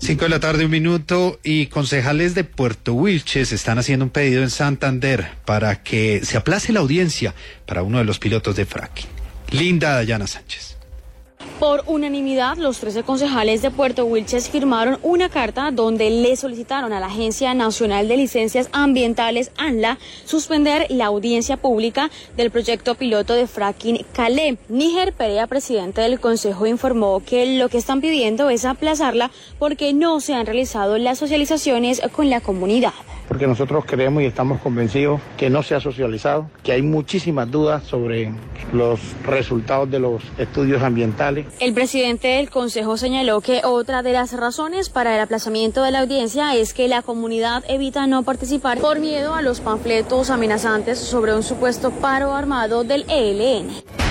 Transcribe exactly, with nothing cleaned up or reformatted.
Cinco de la tarde, un minuto, y concejales de Puerto Wilches están haciendo un pedido en Santander para que se aplace la audiencia para uno de los pilotos de fracking. Linda Dayana Sánchez. Por unanimidad, los trece concejales de Puerto Wilches firmaron una carta donde le solicitaron a la Agencia Nacional de Licencias Ambientales, ANLA, suspender la audiencia pública del proyecto piloto de fracking Calé. Níger Perea, presidente del Consejo, informó que lo que están pidiendo es aplazarla porque no se han realizado las socializaciones con la comunidad. Porque nosotros creemos y estamos convencidos que no se ha socializado, que hay muchísimas dudas sobre los resultados de los estudios ambientales. El presidente del Consejo señaló que otra de las razones para el aplazamiento de la audiencia es que la comunidad evita no participar por miedo a los panfletos amenazantes sobre un supuesto paro armado del E L N.